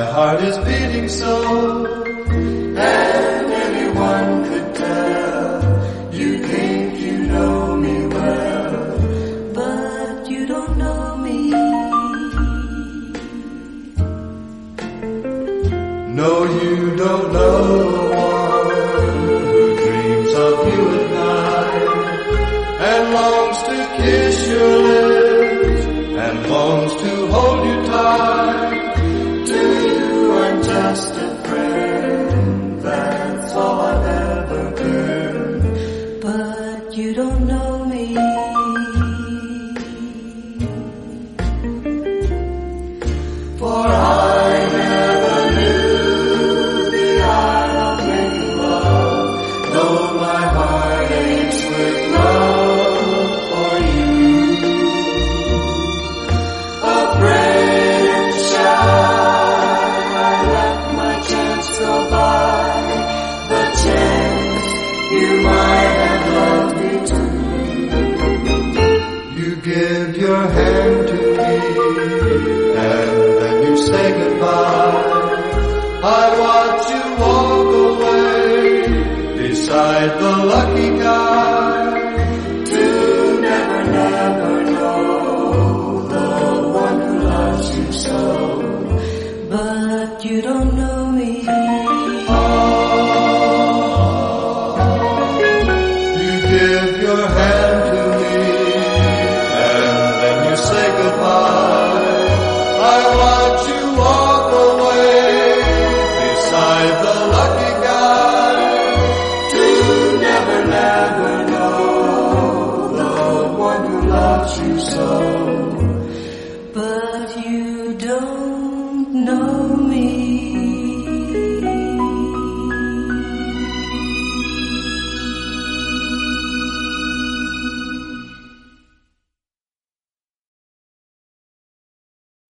heart is beating so, and anyone could tell. You think you know me well, but you don't know me. No, you don't know the one who dreams of you at night, and longs to kiss your lips, and longs to hold you tight. To you I'm just a friend, that's all I've ever been. But you don't know me. For I never knew the art of making love, though my heart aches with love for you. Afraid and shy, I let my chance go by, the chance you might have loved me too. You give your hand to me, and then you say goodbye. I watch you walk away beside the lucky guy, to never, never know the one who loves you so. But you don't know me. You give your hand to me, and then you say goodbye. I watch you walk away beside the lucky guy, to never, never know the one who loves you so. But you don't know me.